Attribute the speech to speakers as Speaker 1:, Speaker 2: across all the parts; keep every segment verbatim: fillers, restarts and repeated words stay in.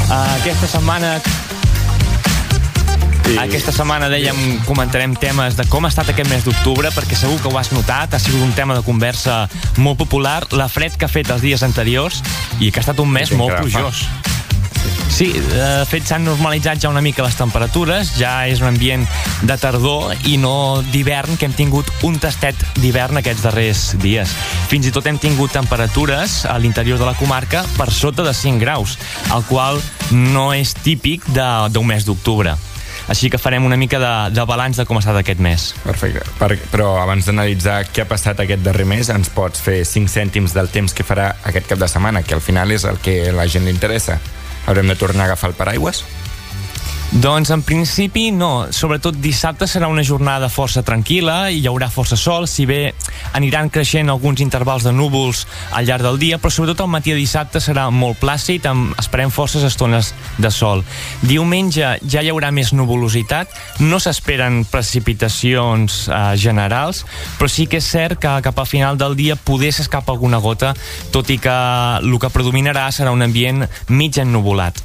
Speaker 1: Aquesta setmana... Sí. Aquesta setmana, dèiem, comentarem temes de com ha estat aquest mes d'octubre, perquè segur que ho has notat, ha sigut un tema de conversa molt popular, la fred que ha fet els dies anteriors i que ha estat un mes molt plujós. Sí, de fet s'han normalitzat ja una mica les temperatures, ja és un ambient de tardor i no d'hivern, que hem tingut un tastet d'hivern aquests darrers dies. Fins i tot hem tingut temperatures a l'interior de la comarca per sota de cinc graus, el qual no és típic d'un mes d'octubre. Així que farem una mica de, de balanç de com ha estat aquest mes.
Speaker 2: Perfecte. Per, però abans d'analitzar què ha passat aquest darrer mes, ens pots fer cinc cèntims del temps que farà aquest cap de setmana, que al final és el que a la gent li interessa. Haurem de tornar a agafar el paraigües?
Speaker 1: Doncs en principi no, sobretot dissabte serà una jornada força tranquil·la i hi haurà força sol, si bé aniran creixent alguns intervals de núvols al llarg del dia, però sobretot el matí de dissabte serà molt plàcid, amb, esperem forces estones de sol. Diumenge ja hi haurà més nuvolositat, no s'esperen precipitacions eh, generals, però sí que és cert que cap al final del dia poder s'escapa alguna gota, tot i que el que predominarà serà un ambient mig ennuvolat.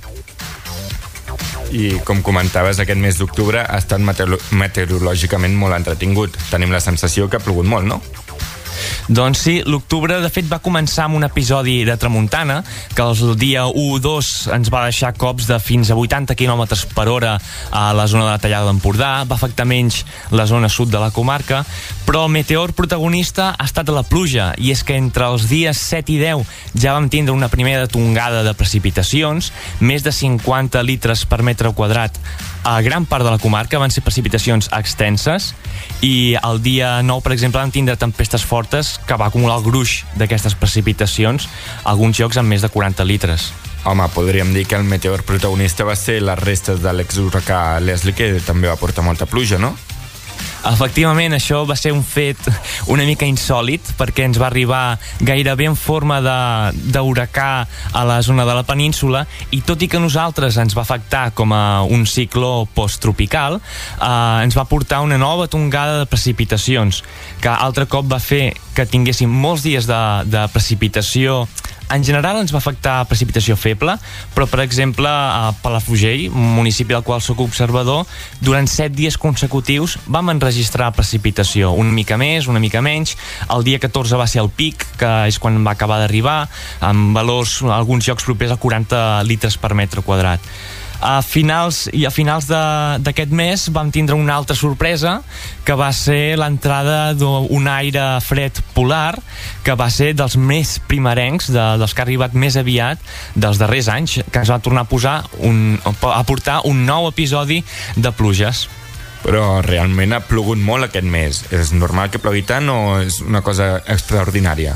Speaker 2: I com comentaves, aquest mes d'octubre ha estat meteoro- meteorològicament molt entretingut. Tenim la sensació que ha plogut molt, no?
Speaker 1: Doncs sí, l'octubre de fet va començar amb un episodi de tramuntana que el dia u o dos ens va deixar cops de fins a vuitanta quilòmetres per hora a la zona de la Tallada d'Empordà, va afectar menys la zona sud de la comarca, però el meteor protagonista ha estat la pluja, i és que entre els dies set i deu ja vam tindre una primera tongada de precipitacions, més de cinquanta litres per metre quadrat a gran part de la comarca, van ser precipitacions extenses, i el dia nou, per exemple, vam tindre tempestes fortes que va acumular el gruix d'aquestes precipitacions, alguns llocs amb més de quaranta litres.
Speaker 2: Home, podríem dir que el meteor protagonista va ser les restes de l'exhuracà Leslie, que també va portar molta pluja, no?
Speaker 1: Efectivament, això va ser un fet una mica insòlit, perquè ens va arribar gairebé en forma d'huracà a la zona de la península, i tot i que a nosaltres ens va afectar com a un cicló posttropical, eh, ens va portar una nova tongada de precipitacions, que altre cop va fer que tinguéssim molts dies de, de precipitació. En general ens va afectar precipitació feble, però per exemple a Palafrugell, un municipi al qual soc observador, durant set dies consecutius vam enregistrar precipitació, una mica més, una mica menys. El dia catorze va ser el pic, que és quan va acabar d'arribar, amb valors, alguns llocs propers a quaranta litres per metre quadrat. A finals, i a finals d'aquest mes vam tindre una altra sorpresa, que va ser l'entrada d'un aire fred polar, que va ser dels més primerencs, de, dels que ha arribat més aviat dels darrers anys, que ens va tornar a posar un, a portar un nou episodi de pluges.
Speaker 2: Però realment ha plogut molt aquest mes. És normal que plogui tant o és una cosa extraordinària?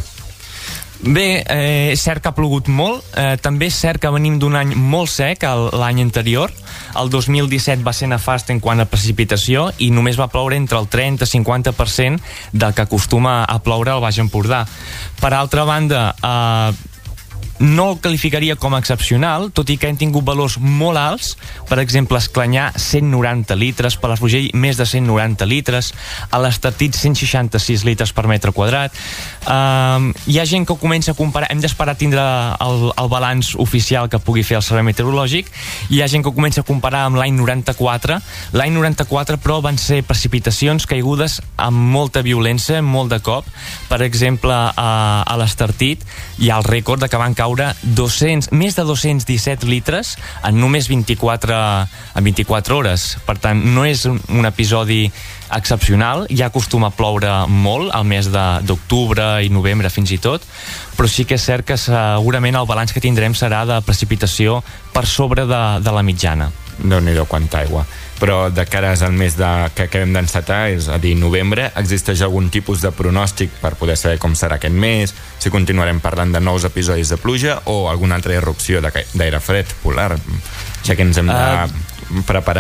Speaker 1: Bé, eh, és cert que ha plogut molt, eh, també és cert que venim d'un any molt sec l'any anterior. El dos mil disset va ser nefast en quant a precipitació i només va ploure entre el trenta i cinquanta per cent del que acostuma a ploure al Baix Empordà. Per altra banda, eh, no el qualificaria com a excepcional, tot i que hem tingut valors molt alts, per exemple, Esclanyà cent noranta litres, Palafrugell més de cent noranta litres, a l'Estartit cent seixanta-sis litres per metre quadrat. Uh, hi ha gent que comença a comparar, hem d'esperar a tindre el, el balanç oficial que pugui fer el Servei Meteorològic, hi ha gent que comença a comparar amb l'any noranta-quatre, l'any noranta-quatre però van ser precipitacions caigudes amb molta violència, molt de cop. Per exemple, a, a l'Estartit hi ha el rècord de que van caure dos-cents, més de dos-cents disset litres en només vint-i-quatre, en vint-i-quatre hores. Per tant, no és un, un episodi excepcional, ja acostuma a ploure molt al mes d'octubre i novembre fins i tot, però sí que és cert que segurament el balanç que tindrem serà de precipitació per sobre de, de la mitjana.
Speaker 2: Déu-n'hi-do, quanta aigua. Però de cara al mes de, que acabem d'encetar, és a dir, novembre, existeix algun tipus de pronòstic per poder saber com serà aquest mes, si continuarem parlant de nous episodis de pluja o alguna altra irrupció d'aire fred polar, ja que ens hem de uh... preparar?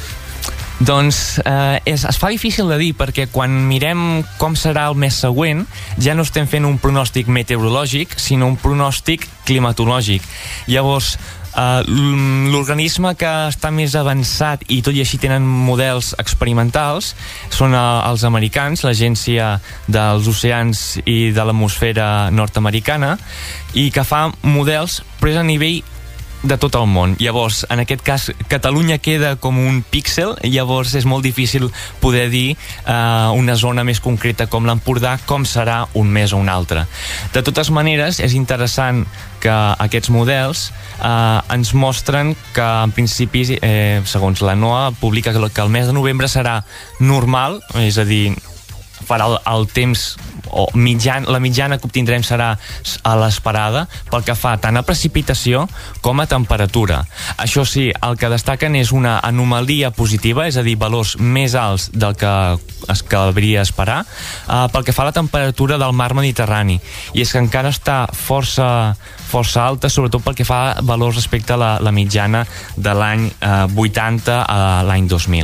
Speaker 1: Doncs eh, és, es fa difícil de dir, perquè quan mirem com serà el mes següent ja no estem fent un pronòstic meteorològic, sinó un pronòstic climatològic. Llavors, Uh, l'organisme que està més avançat i tot i així tenen models experimentals són uh, els americans, l'Agència dels Oceans i de l'Atmosfera nord-americana, i que fa models però és a nivell de tot el món. Llavors, en aquest cas, Catalunya queda com un píxel, llavors és molt difícil poder dir eh, una zona més concreta com l'Empordà, com serà un mes o un altre. De totes maneres, és interessant que aquests models eh, ens mostren que, en principi, eh, segons la NOAA, publica que el mes de novembre serà normal, és a dir, farà el, el temps o mitjan, la mitjana que obtindrem serà a l'esperada pel que fa tant a precipitació com a temperatura. Això sí, el que destaquen és una anomalia positiva, és a dir, valors més alts del que es caldria esperar eh, pel que fa a la temperatura del mar Mediterrani, i és que encara està força força alta, sobretot pel que fa a valors respecte a la, la mitjana de l'any eh, vuitanta a l'any dos mil.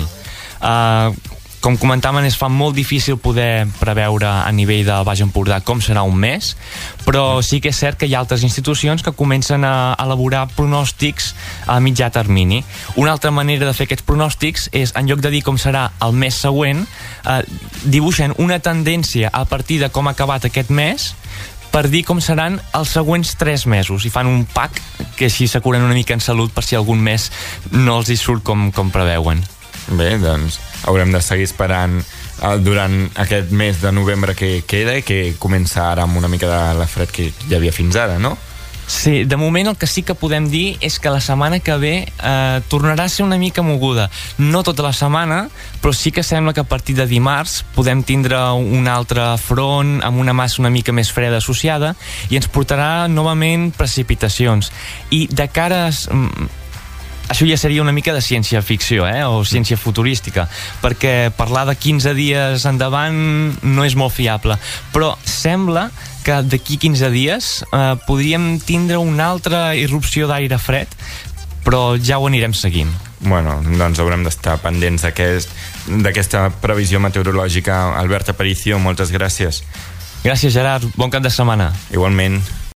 Speaker 1: Eh, Com comentaven, es fa molt difícil poder preveure a nivell del Baix Empordà com serà un mes, però sí que és cert que hi ha altres institucions que comencen a elaborar pronòstics a mitjà termini. Una altra manera de fer aquests pronòstics és, en lloc de dir com serà el mes següent, eh, dibuixen una tendència a partir de com ha acabat aquest mes per dir com seran els següents tres mesos, i fan un pack que així s'acuren una mica en salut per si algun mes no els hi surt com, com preveuen.
Speaker 2: Bé, doncs haurem de seguir esperant eh, durant aquest mes de novembre que queda i que comença ara amb una mica de la fred que hi havia fins ara, no?
Speaker 1: Sí, de moment el que sí que podem dir és que la setmana que ve eh, tornarà a ser una mica moguda. No tota la setmana, però sí que sembla que a partir de dimarts podem tindre un altre front amb una massa una mica més freda associada i ens portarà novament precipitacions. I de cara a... Això ja seria una mica de ciència-ficció, eh? O ciència futurística, perquè parlar de quinze dies endavant no és molt fiable, però sembla que d'aquí quinze dies eh, podríem tindre una altra irrupció d'aire fred, però ja ho anirem seguint.
Speaker 2: Bueno, doncs haurem d'estar pendents d'aquesta previsió meteorològica. Albert Aparicio, moltes gràcies.
Speaker 1: Gràcies, Gerard. Bon cap de setmana.
Speaker 2: Igualment.